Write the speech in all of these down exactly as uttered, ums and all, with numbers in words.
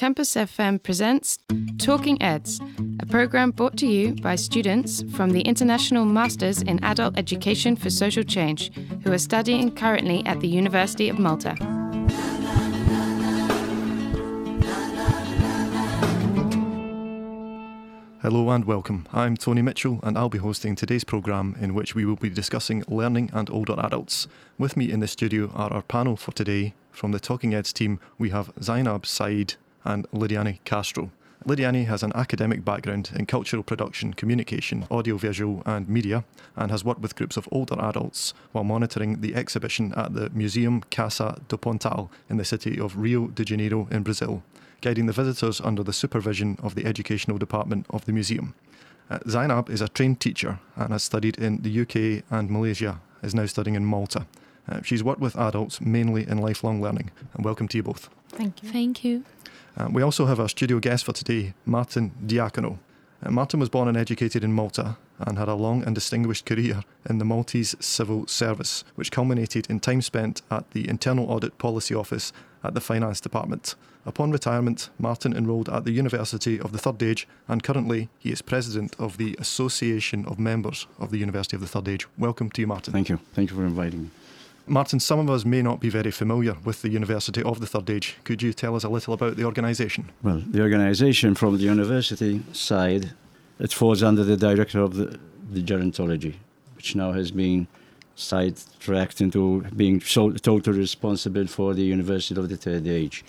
Campus F M presents Talking Eds, a programme brought to you by students from the International Masters in Adult Education for Social Change, who are studying currently at the University of Malta. Hello and welcome. I'm Tony Mitchell and I'll be hosting today's programme in which we will be discussing learning and older adults. With me in the studio are our panel for today. From the Talking Eds team, we have Zainab Said and Lidiane Castro. Lidiane has an academic background in cultural production, communication, audiovisual and media, and has worked with groups of older adults while monitoring the exhibition at the Museum Casa do Pontal in the city of Rio de Janeiro in Brazil, guiding the visitors under the supervision of the educational department of the museum. Uh, Zainab is a trained teacher and has studied in the U K and Malaysia, is now studying in Malta. Uh, she's worked with adults mainly in lifelong learning. And welcome to you both. Thank you. Thank you. Uh, we also have our studio guest for today, Martin Diacono. Uh, Martin was born and educated in Malta and had a long and distinguished career in the Maltese Civil Service, which culminated in time spent at the Internal Audit Policy Office at the Finance Department. Upon retirement, Martin enrolled at the University of the Third Age, and currently he is president of the Association of Members of the University of the Third Age. Welcome to you, Martin. Thank you. Thank you for inviting me. Martin, some of us may not be very familiar with the University of the Third Age. Could you tell us a little about the organisation? Well, the organisation from the university side, it falls under the director of the, the gerontology, which now has been sidetracked into being so, totally responsible for the University of the Third Age.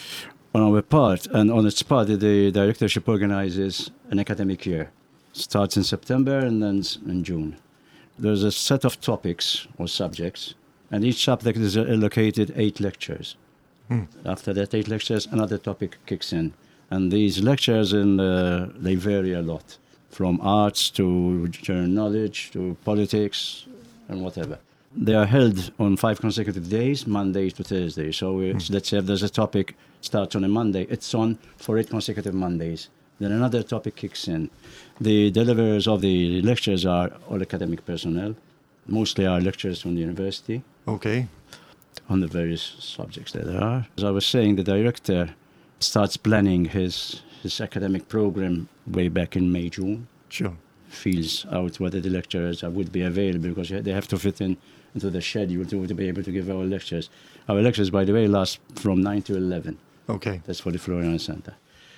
On our part, and on its part, the directorship organises an academic year. It starts in September and ends in June. There's a set of topics or subjects, and each subject is allocated eight lectures. Hmm. After that eight lectures, another topic kicks in. And these lectures, in, uh, they vary a lot, from arts to general knowledge to politics and whatever. They are held on five consecutive days, Monday to Thursday. So it's, hmm. let's say if there's a topic starts on a Monday, it's on for eight consecutive Mondays. Then another topic kicks in. The deliverers of the lectures are all academic personnel, mostly are lecturers from the university. Okay. On the various subjects that there are. As I was saying, the director starts planning his, his academic program way back in May, June. Sure. Feels out whether the lecturers would be available because they have to fit in into the schedule to, to be able to give our lectures. Our lectures, by the way, last from nine to eleven. Okay. That's for the Florian Center.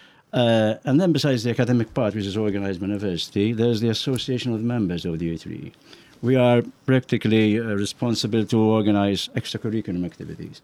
Uh, and then besides the academic part, which is organized by university, there's the Association of Members of the U three E. We are practically uh, responsible to organize extracurriculum activities.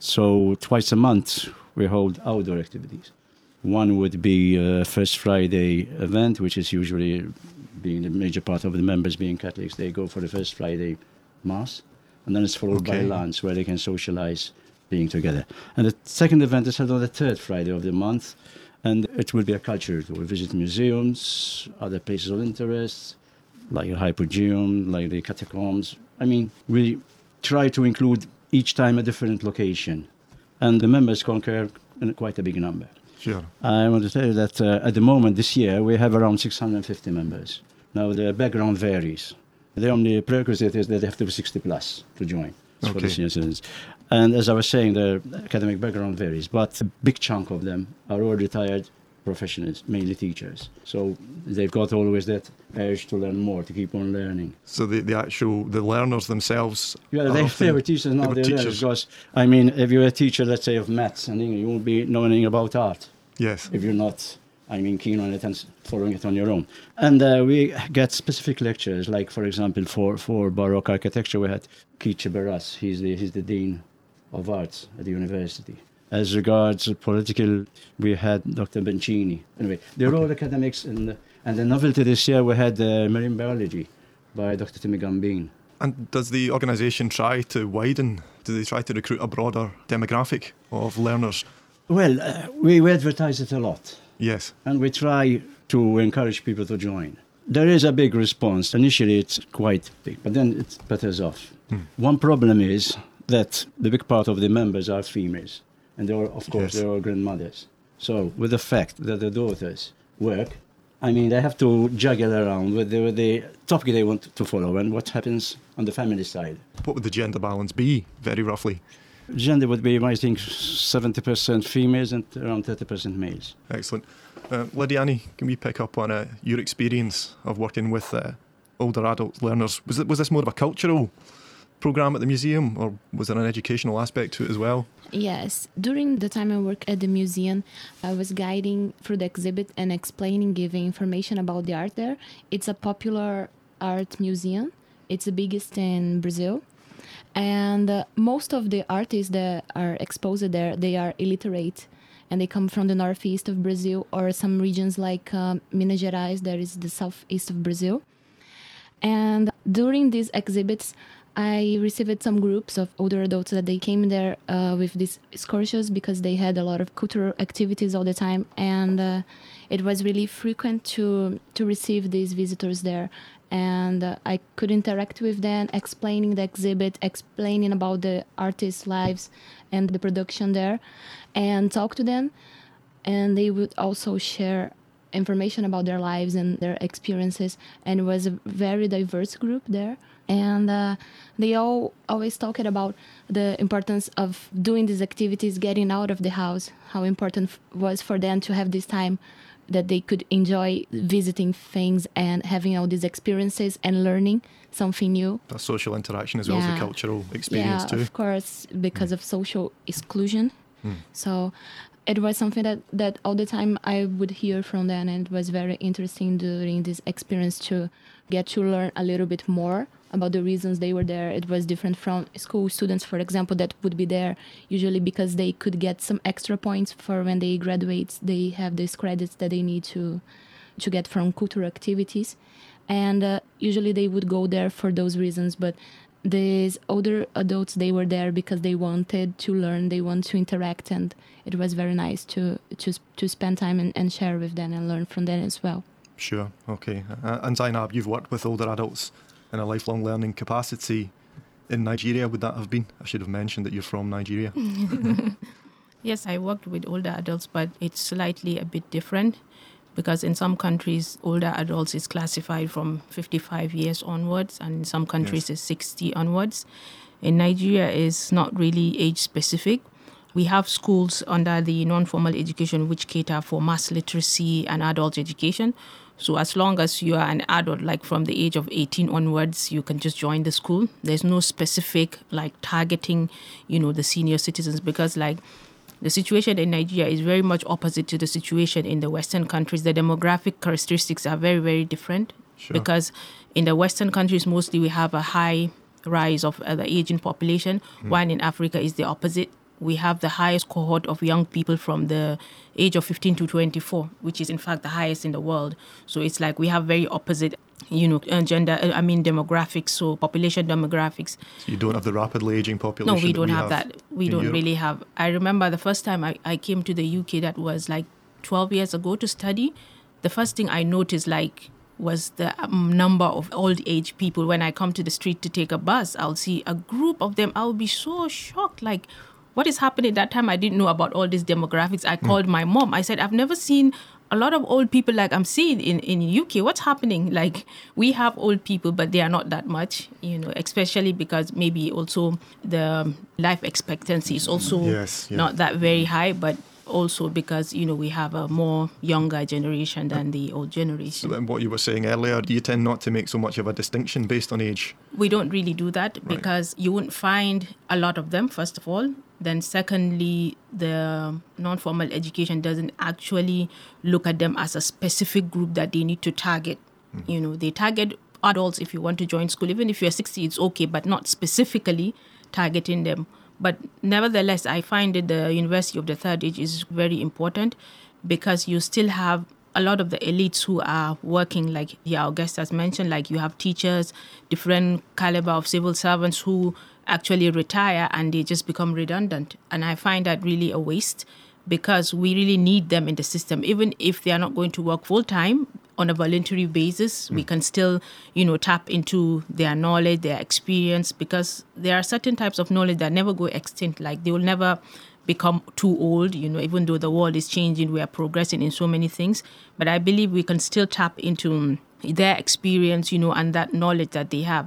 So twice a month, we hold outdoor activities. One would be a First Friday event, which is usually, being the major part of the members being Catholics, they go for the First Friday Mass, and then it's followed okay. by lunch, where they can socialize being together. And the second event is held on the third Friday of the month, and it will be a cultural tour. We visit museums, other places of interest, like the Hypogeum, like the catacombs. I mean, we try to include each time a different location, and the members conquer in quite a big number. Sure. I want to tell you that uh, at the moment this year we have around six hundred fifty members. Now the background varies. The only prerequisite is that they have to be sixty plus to join. Okay. For the senior citizens. And as I was saying, the academic background varies, but a big chunk of them are all retired professionals, mainly teachers. So they've got always that urge to learn more, to keep on learning. So the, the actual, the learners themselves... Yeah, they, they were teachers, now they they're learners. Because, I mean, if you're a teacher, let's say, of maths and English, you won't be knowing anything about art. Yes. If you're not, I mean, keen on it and following it on your own. And uh, we get specific lectures, like, for example, for, for Baroque architecture, we had Kiche Barras. He's the, he's the Dean of Arts at the university. As regards political, we had Doctor Bencini. Anyway, they're okay. all academics. And, and the novelty this year, we had uh, marine biology by Doctor Timmy Gambin. And does the organisation try to widen? Do they try to recruit a broader demographic of learners? Well, uh, we, we advertise it a lot. Yes. And we try to encourage people to join. There is a big response. Initially, it's quite big, but then it peters off. Hmm. One problem is that the big part of the members are females. And they are, of course, yes. they're all grandmothers. So with the fact that the daughters work, I mean, they have to juggle around with the, with the topic they want to follow and what happens on the family side. What would the gender balance be, very roughly? Gender would be, I think, seventy percent females and around thirty percent males. Excellent. Uh, Lidiane, can we pick up on uh, your experience of working with uh, older adult learners? Was it was this more of a cultural programme at the museum, or was there an educational aspect to it as well? Yes. During the time I worked at the museum, I was guiding through the exhibit and explaining, giving information about the art there. It's a popular art museum. It's the biggest in Brazil. And uh, most of the artists that are exposed there, they are illiterate. And they come from the northeast of Brazil or some regions like um, Minas Gerais, that is the southeast of Brazil. And during these exhibits, I received some groups of older adults that they came there uh, with these excursions because they had a lot of cultural activities all the time. And uh, it was really frequent to, to receive these visitors there. And uh, I could interact with them, explaining the exhibit, explaining about the artists' lives and the production there, and talk to them. And they would also share information about their lives and their experiences. And it was a very diverse group there. And uh, they all always talked about the importance of doing these activities, getting out of the house, how important f- was for them to have this time that they could enjoy visiting things and having all these experiences and learning something new. The social interaction as well Yeah. as the cultural experience yeah, too. of course, because mm. of social exclusion. Mm. So it was something that, that all the time I would hear from them, and it was very interesting during this experience to get to learn a little bit more about the reasons they were there. It was different from school students, for example, that would be there usually because they could get some extra points for when they graduate. They have these credits that they need to to get from cultural activities. And uh, usually they would go there for those reasons. But these older adults, they were there because they wanted to learn, they want to interact. And it was very nice to to, to spend time and, and share with them and learn from them as well. Sure, okay. Uh, and Zainab, you've worked with older adults in a lifelong learning capacity in Nigeria. Would that have been? I should have mentioned that you're from Nigeria. Yes, I worked with older adults, but it's slightly a bit different because in some countries, older adults is classified from fifty-five years onwards, and in some countries Yes. is sixty onwards. In Nigeria, it's not really age specific. We have schools under the non-formal education which cater for mass literacy and adult education. So as long as you are an adult, like from the age of eighteen onwards, you can just join the school. There's no specific like targeting, you know, the senior citizens, because like the situation in Nigeria is very much opposite to the situation in the Western countries. The demographic characteristics are very, very different. Sure. Because in the Western countries, mostly we have a high rise of uh, the aging population, mm. while in Africa is the opposite. We have the highest cohort of young people from the age of fifteen to twenty-four, which is in fact the highest in the world. So it's like we have very opposite, you know, uh, gender, uh, I mean demographics, so population demographics. So you don't have the rapidly aging population? No, we that don't we have, have that. We in don't Europe. really have. I remember the first time I, I came to the U K, that was like twelve years ago to study. The first thing I noticed like was the um, number of old age people. When I come to the street to take a bus, I'll see a group of them. I'll be so shocked, like, what is happening? That time I didn't know about all these demographics. I called mm. my mom. I said, I've never seen a lot of old people like I'm seeing in, in U K. What's happening? Like, we have old people, but they are not that much, you know, especially because maybe also the life expectancy is also yes, yeah. not that very high, but also because, you know, we have a more younger generation than the old generation. So, and what you were saying earlier, do you tend not to make so much of a distinction based on age? We don't really do that Right. because you won't find a lot of them, first of all. Then secondly, the non-formal education doesn't actually look at them as a specific group that they need to target. Mm. You know, they target adults if you want to join school. Even if you're sixty, it's okay, but not specifically targeting them. But nevertheless, I find that the University of the Third Age is very important because you still have a lot of the elites who are working, like yeah, our guest has mentioned, like you have teachers, different caliber of civil servants who actually retire and they just become redundant. And I find that really a waste because we really need them in the system. Even if they are not going to work full time on a voluntary basis, mm. we can still, you know, tap into their knowledge, their experience, because there are certain types of knowledge that never go extinct. Like they will never become too old, you know, even though the world is changing, we are progressing in so many things. But I believe we can still tap into their experience, you know, and that knowledge that they have.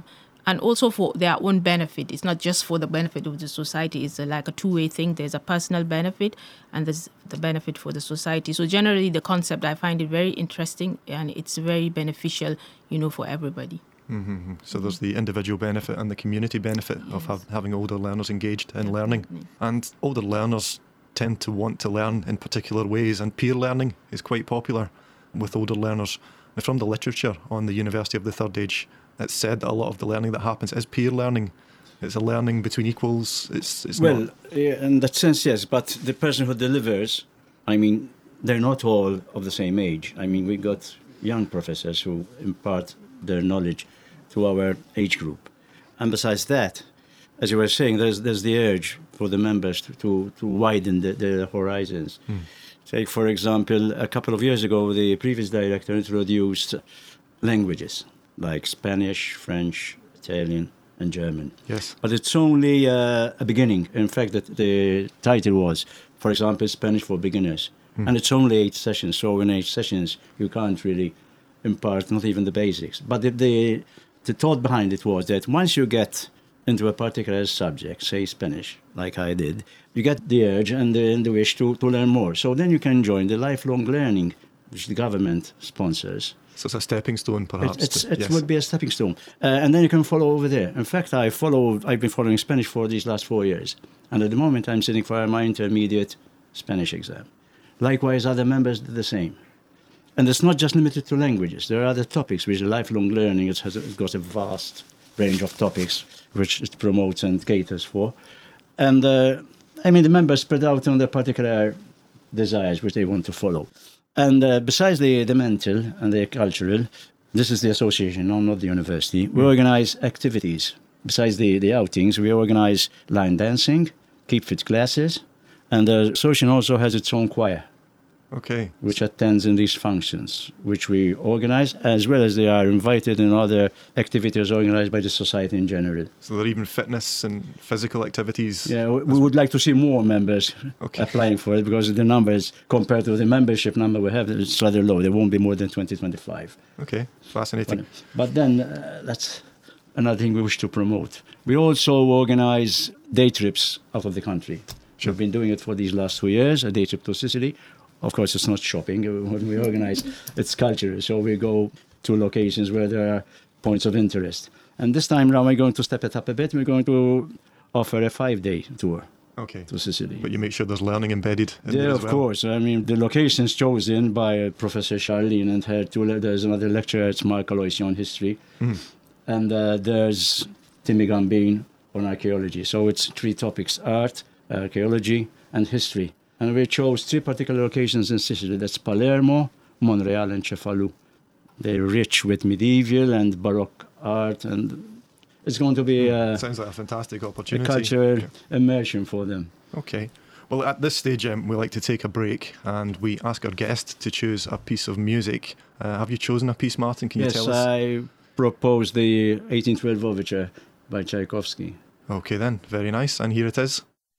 and also for their own benefit. It's not just for the benefit of the society. It's a, like a two-way thing. There's a personal benefit and there's the benefit for the society. So generally, the concept, I find it very interesting and it's very beneficial, you know, for everybody. Mm-hmm. So there's the individual benefit and the community benefit yes. of have, having older learners engaged in Definitely. learning. And older learners tend to want to learn in particular ways, and peer learning is quite popular with older learners. And from the literature on the University of the Third Age, it's said that a lot of the learning that happens is peer learning. It's a learning between equals. It's, it's well, not... yeah, in that sense, yes. But the person who delivers, I mean, they're not all of the same age. I mean, we got young professors who impart their knowledge to our age group. And besides that, as you were saying, there's there's the urge for the members to, to, to widen the, the horizons. Mm. Take, for example, a couple of years ago, the previous director introduced languages like Spanish, French, Italian, and German. Yes. But it's only uh, a beginning. In fact, that the title was, for example, Spanish for Beginners. Mm. And it's only eight sessions, so in eight sessions you can't really impart not even the basics. But the, the, the thought behind it was that once you get into a particular subject, say Spanish, like I did, you get the urge and the, and the wish to, to learn more. So then you can join the lifelong learning, which the government sponsors. So it's a stepping stone, perhaps. It, it's, to, it yes. would be a stepping stone. Uh, and then you can follow over there. In fact, I follow, I've been following Spanish for these last four years. And at the moment, I'm sitting for my intermediate Spanish exam. Likewise, other members do the same. And it's not just limited to languages. There are other topics, which lifelong learning it has it got a vast range of topics which it promotes and caters for. And, uh, I mean, the members spread out on their particular desires which they want to follow. And uh, besides the, the mental and the cultural, this is the association, no, not the university, we organize activities. Besides the, the outings, we organize line dancing, keep fit classes, and the association also has its own choir. Okay. Which attends in these functions, which we organize, as well as they are invited in other activities organized by the society in general. So there are even fitness and physical activities? Yeah, we, we would like to see more members okay. applying for it, because the numbers, compared to the membership number we have, it's rather low. There won't be more than twenty, twenty-five. Okay, fascinating. But, but then, uh, that's another thing we wish to promote. We also organize day trips out of the country. Sure. We've been doing it for these last two years, a day trip to Sicily. Of course, it's not shopping. When we organize, it's culture. So we go to locations where there are points of interest. And this time around, we're going to step it up a bit. We're going to offer a five-day tour okay. to Sicily. But you make sure there's learning embedded in yeah, there as of well. course. I mean, the location's chosen by Professor Charlene and her two. There's another lecturer, it's Mark Aloisi on history. Mm. And uh, there's Timmy Gambin on archaeology. So it's three topics: art, archaeology, and history. And we chose three particular locations in Sicily. That's Palermo, Monreale, and Cefalù. They're rich with medieval and Baroque art, and it's going to be uh, sounds like a fantastic opportunity. A cultural yeah. immersion for them. Okay. Well, at this stage, um, we like to take a break, and we ask our guest to choose a piece of music. Uh, have you chosen a piece, Martin? Can yes, you tell us? Yes, I proposed the eighteen twelve Overture by Tchaikovsky. Okay, then. Very nice. And here it is.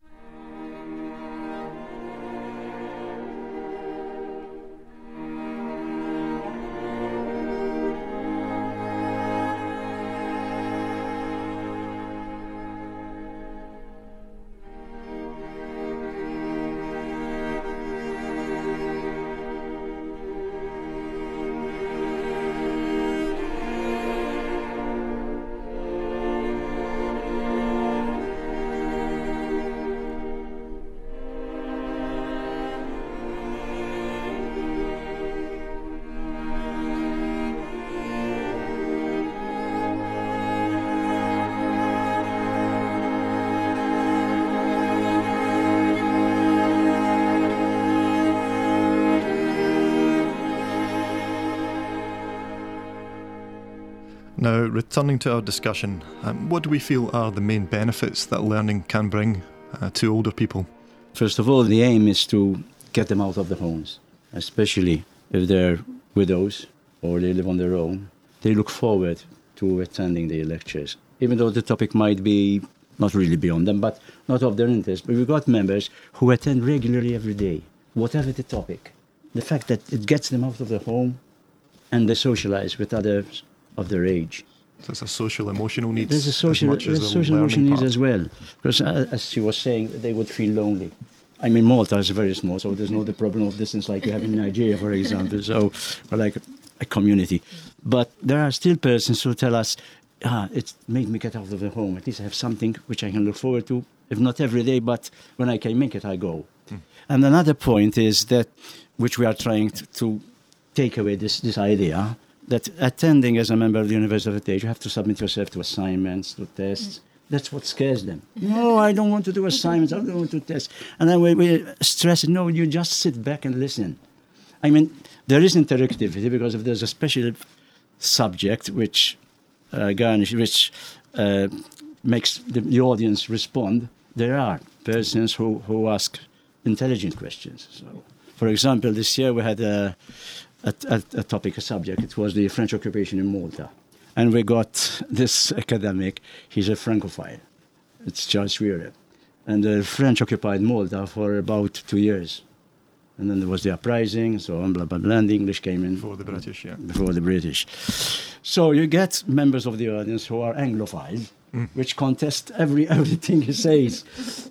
Now, returning to our discussion, um, what do we feel are the main benefits that learning can bring uh, to older people? First of all, the aim is to get them out of the homes, especially if they're widows or they live on their own. They look forward to attending the lectures, even though the topic might be not really beyond them, but not of their interest. But we've got members who attend regularly every day, whatever the topic. The fact that it gets them out of the home and they socialize with others of their age. So it's a social emotional needs. There's a social, as much as there's the social emotional learning needs part. as well. Because uh, as she was saying, they would feel lonely. I mean, Malta is very small, so there's not the problem of distance like you have in Nigeria, for example. So, or like a, a community. But there are still persons who tell us, ah, it made me get out of the home. At least I have something which I can look forward to, if not every day, but when I can make it, I go. Mm. And another point is that, which we are trying to, to take away this, this idea, that attending as a member of the University of Liège, you have to submit yourself to assignments, to tests. That's what scares them. No, I don't want to do assignments, I don't want to test. And then we, we stress it, no, you just sit back and listen. I mean, there is interactivity because if there's a special subject which uh, garnish, which uh, makes the, the audience respond, there are persons who, who ask intelligent questions. So, for example, this year we had a A, a, a topic, a subject. It was the French occupation in Malta. And we got this academic, he's a Francophile. It's Charles Weir. And the French occupied Malta for about two years. And then there was the uprising, so on, blah, blah, blah, and the English came in. Before the British, yeah. Before the British. So you get members of the audience who are Anglophile, mm. which contest every everything he says.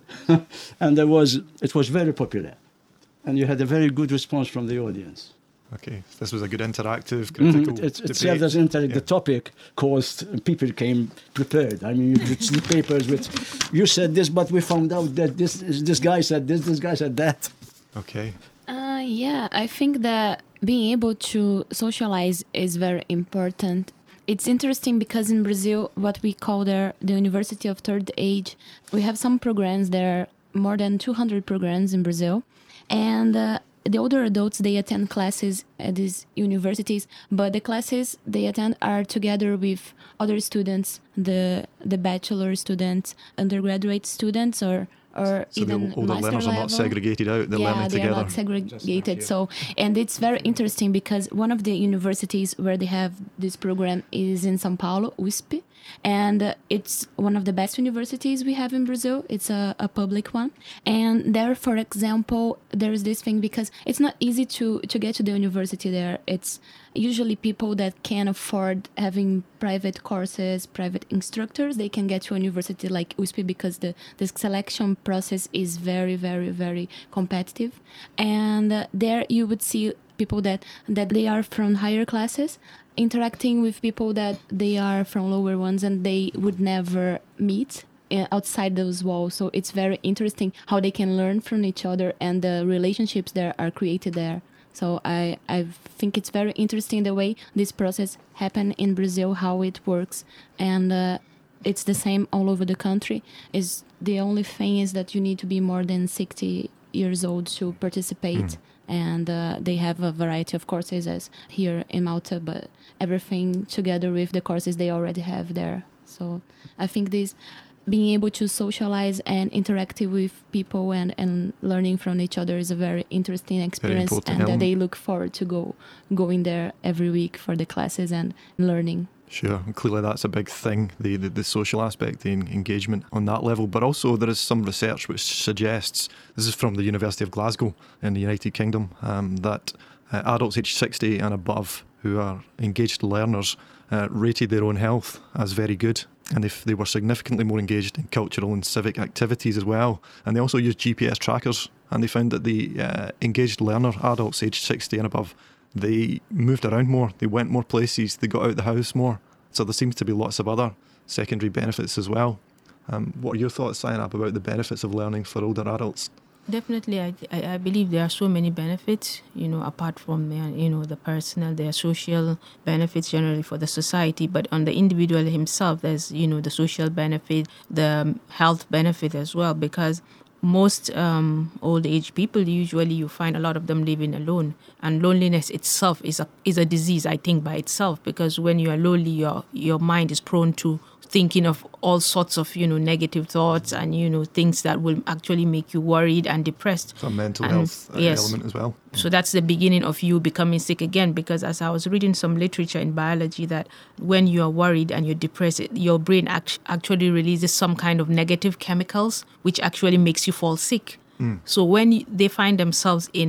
And there was, it was very popular. And you had a very good response from the audience. Okay, this was a good interactive, critical mm-hmm. It, it debate. served as inter- yeah. The topic caused, people came prepared. I mean, you could see papers with, you said this, but we found out that this this guy said this, this guy said that. Okay. Uh, yeah, I think that being able to socialize is very important. It's interesting because in Brazil, what we call there the University of Third Age, we have some programs. There are more than two hundred programs in Brazil. And uh, the older adults, they attend classes at these universities, but the classes they attend are together with other students, the the bachelor students, undergraduate students, or or so even the older master learners level. are not segregated out, they're yeah, learning they're together. not segregated. So, and it's very interesting because one of the universities where they have this program is in São Paulo, U S P, and uh, it's one of the best universities we have in Brazil. It's a, a public one. And there, for example, there's this thing because it's not easy to, to get to the university there. It's usually people that can afford having private courses, private instructors, they can get to a university like U S P because the, the selection process is very, very, very competitive. And uh, there you would see people that, that they are from higher classes interacting with people that they are from lower ones and they would never meet outside those walls. So it's very interesting how they can learn from each other and the relationships that are created there. So I, I think it's very interesting the way this process happened in Brazil, how it works. And uh, it's the same all over the country. Is the only thing is that you need to be more than sixty years old to participate. Mm. And uh, they have a variety of courses as here in Malta, but everything together with the courses they already have there. So I think this being able to socialize and interact with people and, and learning from each other is a very interesting experience, very and that they look forward to go going there every week for the classes and learning. Sure, clearly that's a big thing, the, the, the social aspect, the engagement on that level. But also there is some research which suggests, this is from the University of Glasgow in the United Kingdom, um, that uh, adults aged sixty and above who are engaged learners uh, rated their own health as very good. And if they were significantly more engaged in cultural and civic activities as well. And they also used G P S trackers, and they found that the uh, engaged learner, adults aged sixty and above, they moved around more, they went more places, they got out the house more. So there seems to be lots of other secondary benefits as well. Um, what are your thoughts, Zainab, about the benefits of learning for older adults? Definitely, I, I believe there are so many benefits, you know, apart from, you know, the personal, there are social benefits generally for the society, but on the individual himself, there's, you know, the social benefit, the health benefit as well, because most um, old age people, usually you find a lot of them living alone, and loneliness itself is a is a disease, I think, by itself, because when you are lonely, your your mind is prone to thinking of all sorts of, you know, negative thoughts and, you know, things that will actually make you worried and depressed. So mental and, health uh, yes. element as well. So that's the beginning of you becoming sick again, because as I was reading some literature in biology, that when you are worried and you're depressed, your brain act- actually releases some kind of negative chemicals, which actually makes you fall sick. Mm. So when they find themselves in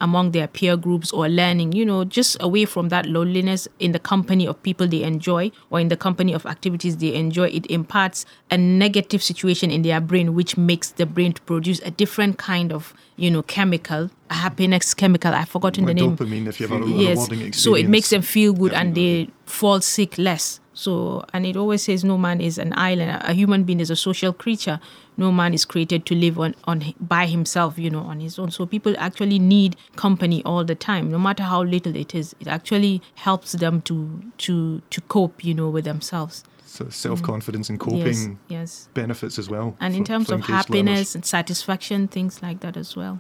among their peer groups or learning, you know, just away from that loneliness in the company of people they enjoy or in the company of activities they enjoy. It imparts a negative situation in their brain, which makes the brain to produce a different kind of, you know, chemical, a happiness chemical. I've forgotten like the name. Dopamine, if you have a, a yes. rewarding experience. So it makes them feel good Definitely. and they fall sick less. So, and it always says no man is an island. A human being is a social creature. No man is created to live on, on by himself, you know, on his own. So people actually need company all the time, no matter how little it is. It actually helps them to to to cope, you know, with themselves. So self-confidence and coping Yes, yes. benefits as well. And for- in terms for of engaged happiness learners. and satisfaction, things like that as well.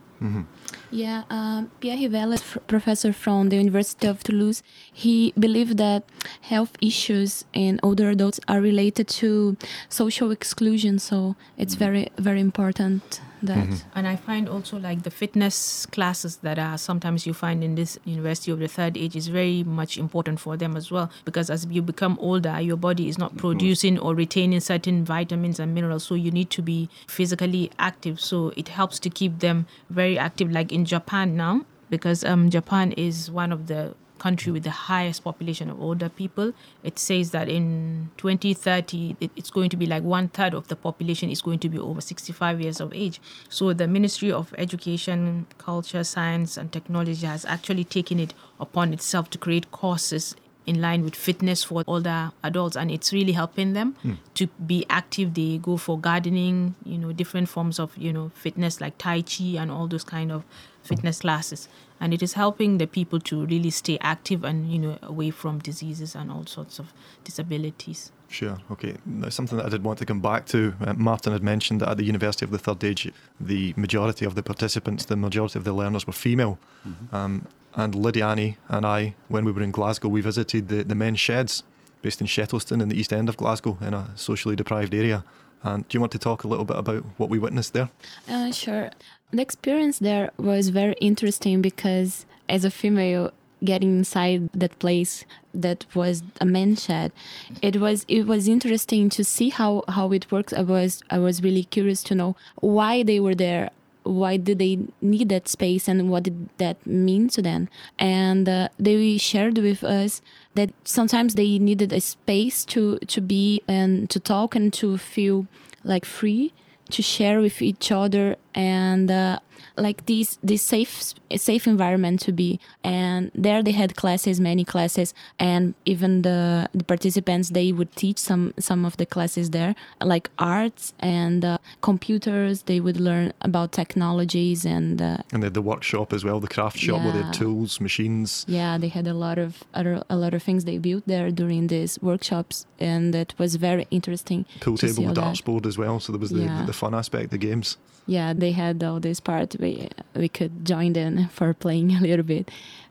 Yeah, um, Pierre Rivel, f- professor from the University of Toulouse, he believed that health issues in older adults are related to social exclusion. So it's very, very important that. And I find also like the fitness classes that are sometimes you find in this University of the Third Age is very much important for them as well, because as you become older, your body is not producing or retaining certain vitamins and minerals, so you need to be physically active. So it helps to keep them very active, like in Japan now, because um, Japan is one of the country with the highest population of older people. It says that in twenty thirty, it, it's going to be like one third of the population is going to be over sixty-five years of age. So the Ministry of Education, Culture, Science and Technology has actually taken it upon itself to create courses in line with fitness for older adults, and it's really helping them mm. to be active. They go for gardening, you know, different forms of, you know, fitness like Tai Chi and all those kind of fitness classes. And it is helping the people to really stay active and, you know, away from diseases and all sorts of disabilities. Sure, okay. Now, something that I did want to come back to, uh, Martin had mentioned that at the University of the Third Age, the majority of the participants, the majority of the learners were female. Mm-hmm. Um, and Lydiane and I, when we were in Glasgow, we visited the, the men's sheds based in Shettleston in the east end of Glasgow in a socially deprived area. And do you want to talk a little bit about what we witnessed there? Uh, sure. The experience there was very interesting because as a female getting inside that place that was a men's shed, it was it was interesting to see how, how it works. I was I was really curious to know why they were there. Why did they need that space and what did that mean to them? And uh, they shared with us that sometimes they needed a space to, to be and to talk and to feel like free to share with each other and uh, like this this safe safe environment to be. And there they had classes, many classes, and even the, the participants, they would teach some some of the classes there, like arts and uh, computers. They would learn about technologies and uh, and they had the workshop as well, the craft shop yeah. where they had tools, machines. Yeah, they had a lot of other, a lot of things they built there during these workshops, and it was very interesting. Pool to table, see all darts that. board as well. So there was the, Yeah. the fun aspect, the games. Yeah, they had all this part. We we could join in for playing a little bit,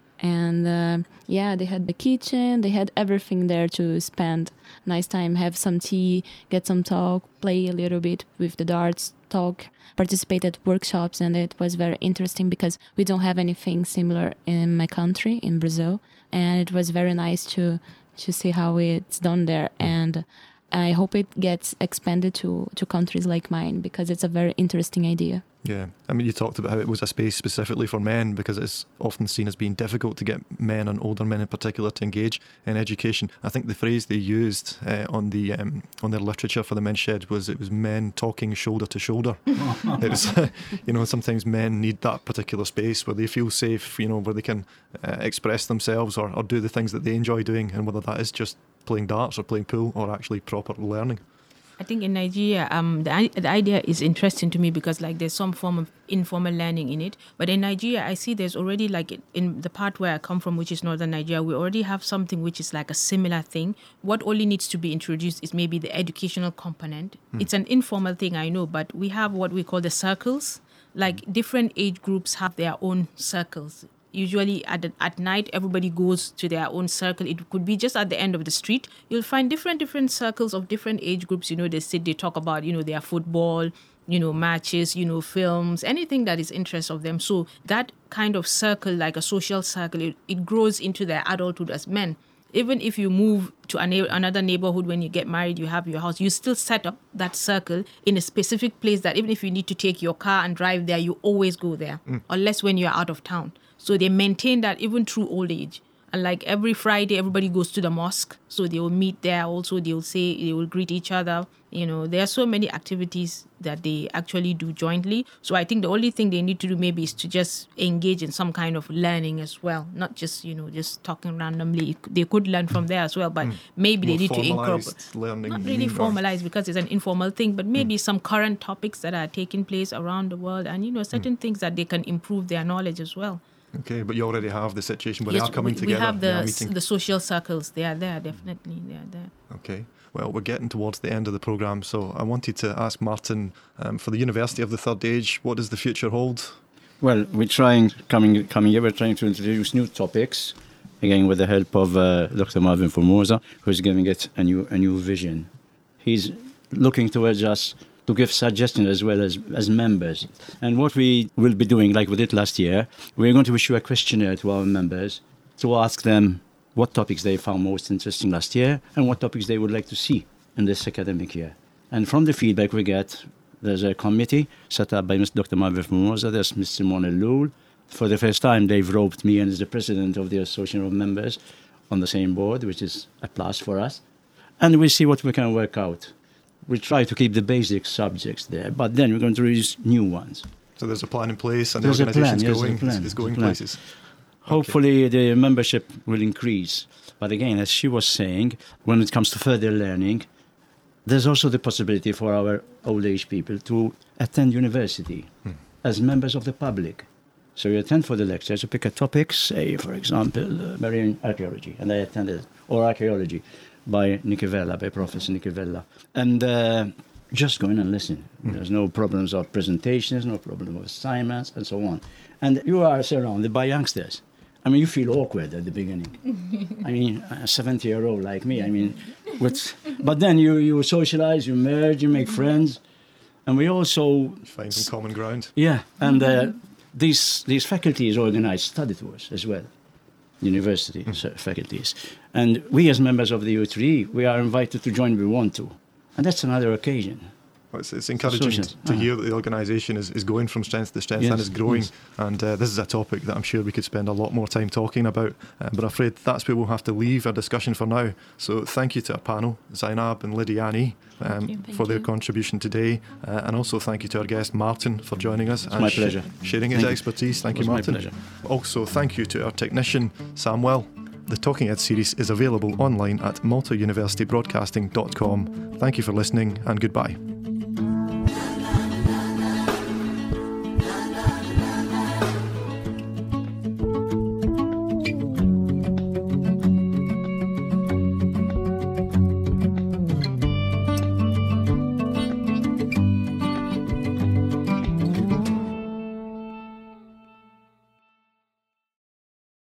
and uh, yeah, they had the kitchen. They had everything there to spend nice time, have some tea, get some talk, play a little bit with the darts, talk, participate at workshops, and it was very interesting because we don't have anything similar in my country, in Brazil, and it was very nice to to see how it's done there. And I hope it gets expanded to, to countries like mine because it's a very interesting idea. Yeah, I mean, you talked about how it was a space specifically for men because it's often seen as being difficult to get men and older men in particular to engage in education. I think the phrase they used uh, on the um, on their literature for the men's shed was it was men talking shoulder to shoulder. It was, you know, sometimes men need that particular space where they feel safe, you know, where they can uh, express themselves or, or do the things that they enjoy doing, and whether that is just playing darts or playing pool or actually proper learning. I think in Nigeria, um, the, the idea is interesting to me because like there's some form of informal learning in it. But in Nigeria, I see there's already like in the part where I come from, which is northern Nigeria, we already have something which is like a similar thing. What only needs to be introduced is maybe the educational component. Mm. It's an informal thing, I know, but we have what we call the circles. Like different age groups have their own circles. Usually at the, at night, everybody goes to their own circle. It could be just at the end of the street. You'll find different different circles of different age groups. You know, they sit, they talk about, you know, their football, you know, matches, you know, films, anything that is interest of them. So that kind of circle, like a social circle, it, it grows into their adulthood as men. Even if you move to a na- another neighborhood when you get married, you have your house, you still set up that circle in a specific place that even if you need to take your car and drive there, you always go there, mm. unless when you're out of town. So they maintain that even through old age. And like every Friday, everybody goes to the mosque. So they will meet there. Also, they will say, they will greet each other. You know, there are so many activities that they actually do jointly. So I think the only thing they need to do maybe is to just engage in some kind of learning as well. Not just, you know, just talking randomly. They could learn from there as well, but mm. maybe More they need to incorporate. Learning not really formalized because it's an informal thing, but maybe mm. some current topics that are taking place around the world and, you know, certain mm. things that they can improve their knowledge as well. Okay, but you already have the situation where yes, they are coming we, together. We have the, meeting. the social circles. They are there, definitely. They are there. Okay. Well, we're getting towards the end of the programme, so I wanted to ask Martin, um, for the University of the Third Age, what does the future hold? Well, we're trying, coming coming here, we're trying to introduce new topics, again with the help of uh, Doctor Marvin Formosa, who's giving it a new a new vision. He's looking towards us to give suggestions as well as, as members. And what we will be doing, like we did last year, we're going to issue a questionnaire to our members to ask them what topics they found most interesting last year and what topics they would like to see in this academic year. And from the feedback we get, there's a committee set up by Mister Doctor Marvin Formosa, there's Mister Simone Lul. For the first time, they've roped me in as the president of the Association of Members on the same board, which is a plus for us. And we'll see what we can work out. We try to keep the basic subjects there, but then we're going to release new ones. So there's a plan in place and there's the organisation's yes, going, plan, is going plan. places. Hopefully okay. the membership will increase. But again, as she was saying, when it comes to further learning, there's also the possibility for our old age people to attend university hmm. as members of the public. So you attend for the lectures, you pick a topic, say, for example, uh, marine archaeology, and I attended, or archaeology, by Nicovella, by Professor Nicovella. And uh, just go in and listen. Mm. There's no problems of presentations, no problem of assignments, and so on. And you are surrounded by youngsters. I mean, you feel awkward at the beginning. I mean, a seventy-year-old like me, I mean, with, but then you, you socialize, you merge, you make friends. And we also... Find some common ground. Yeah, and uh, these, these faculties organize study tours as well. University mm. faculties. And we as members of the U three, we are invited to join if we want to. And that's another occasion. Well, it's, it's encouraging to, to uh-huh. hear that the organisation is, is going from strength to strength yes, and is growing. yes. And uh, this is a topic that I'm sure we could spend a lot more time talking about. Uh, but I'm afraid that's where we'll have to leave our discussion for now. So thank you to our panel, Zainab and Lidiane, um, Thank you. for their you. contribution today. Uh, and also thank you to our guest, Martin, for joining us. It's and my sh- pleasure. Sharing his Thank expertise. you. Thank It you, was Martin. my pleasure. Also, thank you to our technician, Samuel. The Talking Ed series is available online at malta university broadcasting dot com. Thank you for listening and goodbye.